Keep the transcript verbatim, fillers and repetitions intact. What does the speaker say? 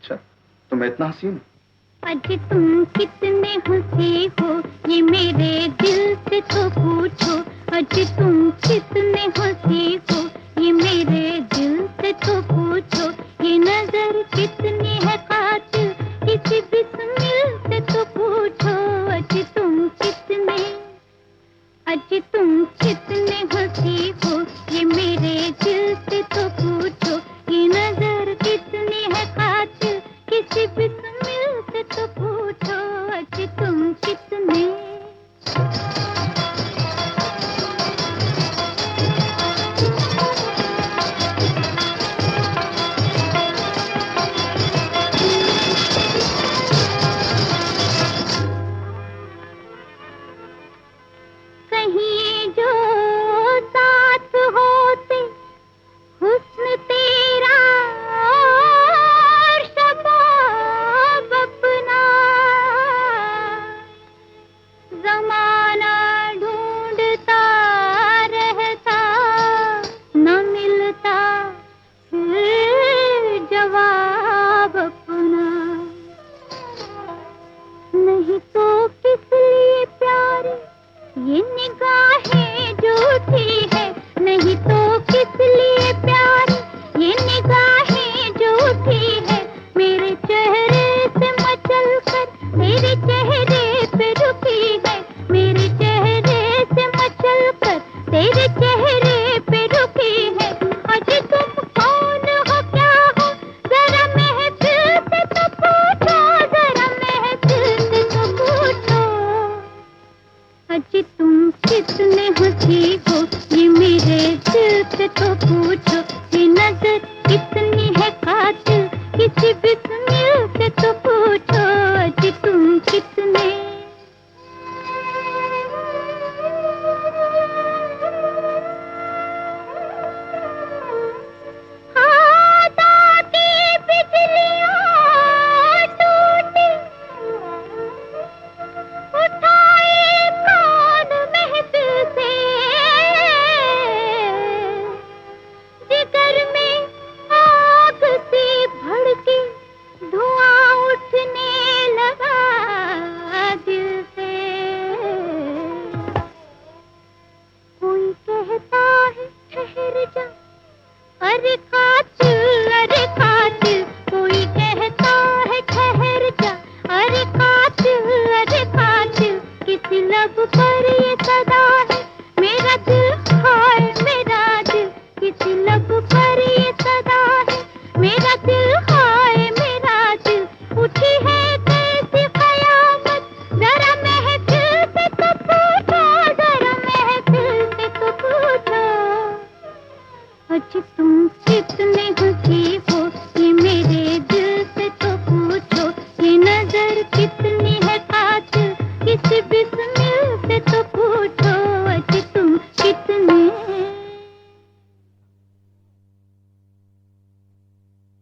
अच्छा, तो मैं इतना हसीन? आज तुम कितने हंसी हो ये मेरे दिल से तो पूछो। आज तुम कितने हंसी हो ये मेरे दिल से तो पूछो। ये नजर कितनी है कातिल किसी बिस्मिल से तो पूछो। आज तुम कितने आज तुम कितने हंसी हो ये मेरे दिल से तो पूछो। ये नजर कितनी है कातिल किसी बिस्मिल से तो पूछो। आज तुम कितने कहीं जो साथ होते हुस्न तेरा और शबाब अपना। ज़माना ढूंढता रहता न मिलता फिर जवाब अपना। नहीं तो किस लिए प्यारे ये निगाहें झूठी है। नहीं तो किस लिए प्यारे ये निगाहें झूठी है। मेरे चेहरे से मचल कर तेरे चेहरे पे रुकी है। मेरे चेहरे से मचल कर तेरे चेहरे पे रुकी है। आज तुम कौन हो क्या हो जरा महफिल से तो पूछो। जरा महफिल से तो पूछो। आज तुम कितने हंसी हो ये मेरे दिल से तो पूछो। ये नजर कितनी है कातिल किसी भी